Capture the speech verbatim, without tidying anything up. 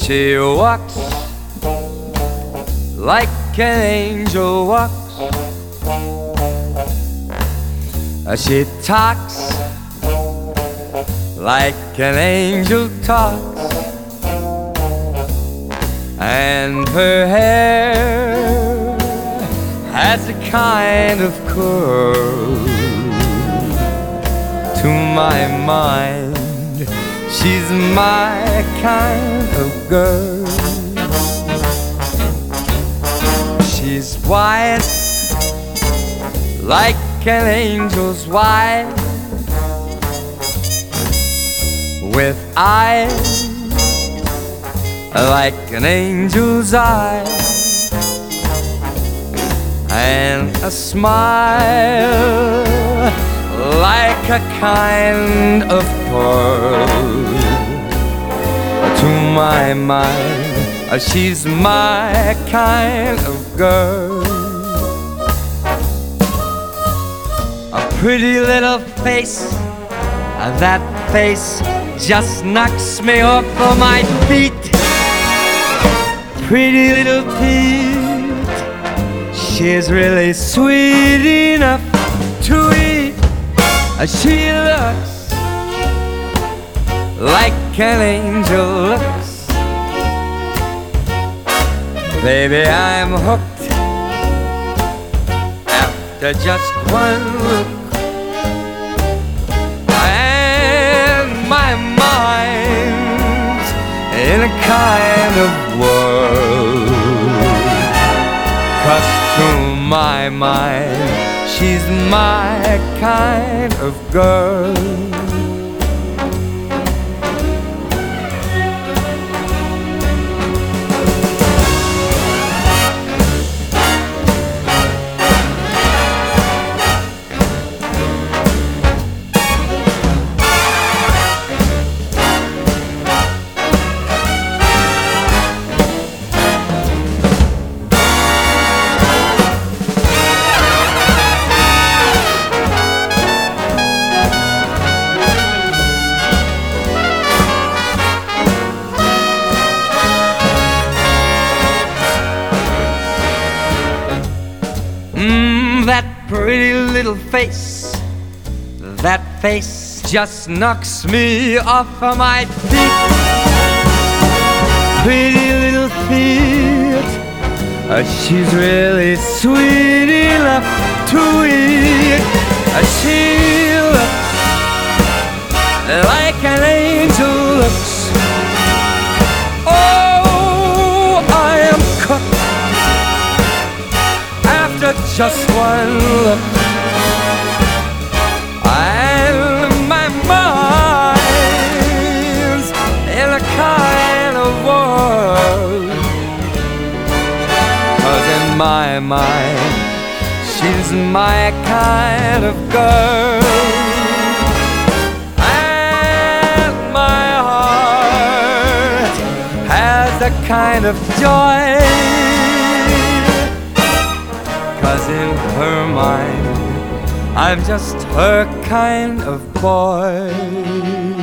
She walks like an angel walks. She talks like an angel talks. And her hair has a kind of curl. To my mind, she's my kind of girl. She's white like an angel's white, with eyes like an angel's eyes, and a smile like a kind of pearl. To my mind, she's my kind of girl. A pretty little face, that face just knocks me off of my feet. Pretty little Pete, she's really sweet enough to eat. She looks like an angel looks. Baby, I'm hooked after just one look. And my mind's in a kind of whirl. 'Cause to my mind, she's my kind of girl. Mmm, that pretty little face, that face just knocks me off of my feet. Pretty little feet, uh, she's really sweet enough to eat. Uh, she looks like an angel looks. Oh, I am cooked after just one look. And my mind's in a kind of whirl. 'Cause in my mind, she's my kind of girl. And my heart has a kind of joy. 'Cause in her mind, I'm just her kind of boy.